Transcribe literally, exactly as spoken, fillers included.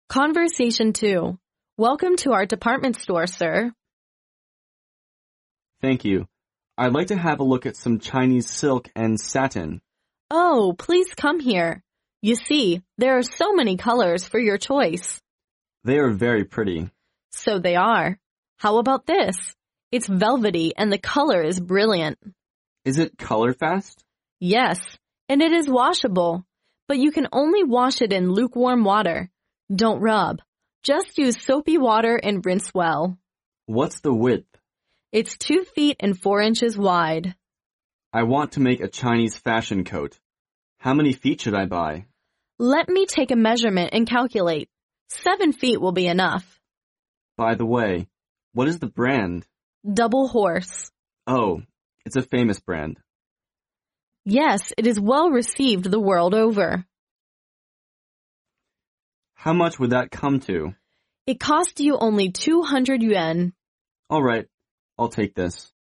Conversation two. Welcome to our department store, sir. Thank you. I'd like to have a look at some Chinese silk and satin. Oh, please come here. You see, there are so many colors for your choice. They are very pretty. So they are. How about this? It's velvety and the color is brilliant. Is it color fast? Yes, and it is washable, but you can only wash it in lukewarm water. Don't rub. Just use soapy water and rinse well. What's the width? It's two feet and four inches wide. I want to make a Chinese fashion coat. How many feet should I buy? Let me take a measurement and calculate. Seven feet will be enough. By the way, what is the brand? Double Horse. Oh, it's a famous brand. Yes, it is well received the world over. How much would that come to? It cost you only two hundred yuan. All right, I'll take this.